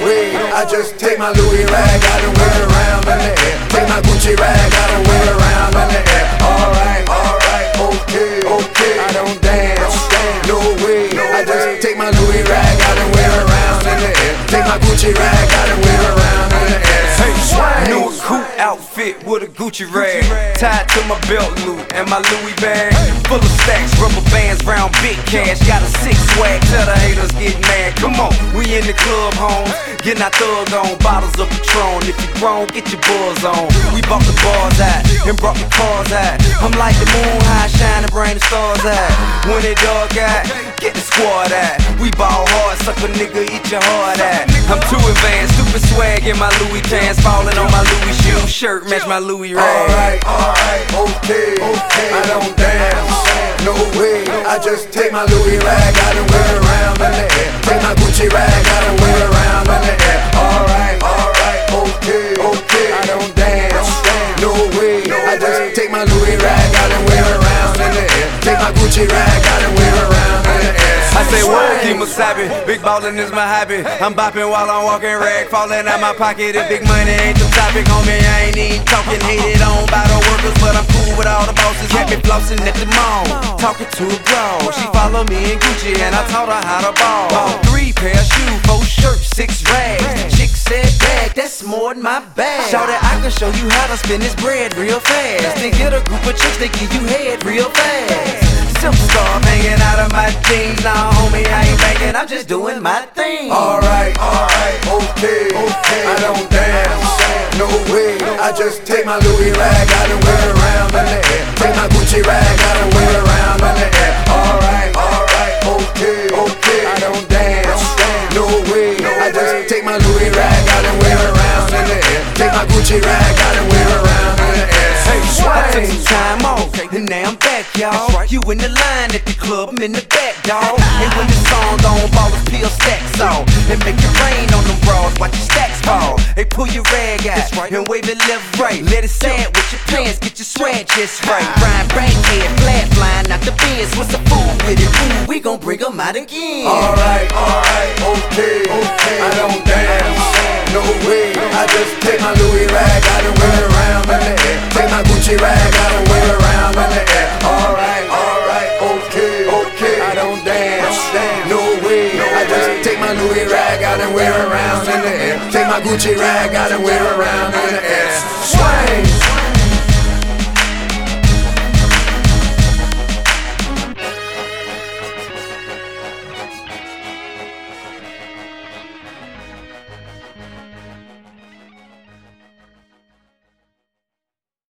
way. I just take my Louis rag out and wear it around in the air. Take my Gucci rag out and wear it around in the air. Alright, okay, I don't dance, no way. I just take my Louis rag out and wear it around in the air. Take my Gucci rag out and wear it around in the air. New coupe outfit with a Gucci rag tied to my belt loop and my Louis bag full of stacks, rubber bands, round big cash. Got a six swag, tell the haters get mad. Come on, we in the club, home, getting our thug on, bottles of Patron. If you grown, get your buzz on. We bought the bars out and brought the cars out. I'm like the moon high, shining, bring the stars out. When it dark out, get the squad out. We ball hard, suck a nigga, eat your heart out. I'm too advanced, stupid swag in my Louis pants, falling on my Louis shoe shirt, match my Louis rag. Alright, okay, I don't dance, no way. I just take my Louis rag out and wear it around in the air. Take my Gucci rag out and wear it around in the air. Alright, okay, I don't dance, no way. I just take my Louis rag out and wear it around in the air. Take my Gucci rag out and wear it around in the air. I say word, keep wasabi, big ballin' is my hobby. I'm bopping while I'm walking, rag falling out my pocket. If big money ain't the topic, homie, I ain't even talking. Hated on by the workers, but I'm cool with all the bosses. Had me flossing at the mall, talking to a girl. She follow me in Gucci and I taught her how to ball. Bought 3 pair of shoes, 4 shirts, 6 rags. Chick said bag, that's more than my bag. Shout it, I can show you how to spend this bread real fast. Then get a group of chicks, they give you head real fast. Simple star hanging out of my jeans. Now homie, I ain't banking, I'm just doing my thing. Alright, okay, I don't dance, no way. I just take my Louis rag out and wear it around in the air. Take my Gucci rag out and wear it around in the air. Alright, okay, I don't dance, no way. I just take my Louis rag out and wear it around in the air. Take my Gucci rag out and wear it around in the air. I took some time off, and now I'm back, y'all. You in the line at the club, I'm in the back, dawg. And when the song on, ballers peel stacks off. And make it rain on them bras, watch your stacks fall. Hey, pull your rag out, and wave it left, right. Let it sand with your pants, get your swag just right. Ryan Brankhead, flat flying out the bins. What's the fool with it? Ooh, we gon' bring them out again. Alright, okay, I don't dance, no way. I just take my Louis rag out and wear it around in the air. Take my Gucci rag out and wear it around in the air. Alright, okay, I don't dance, no way. I just take my Louis rag out and wear it around in the air. Take my Gucci rag out and wear it around in the air. Swing.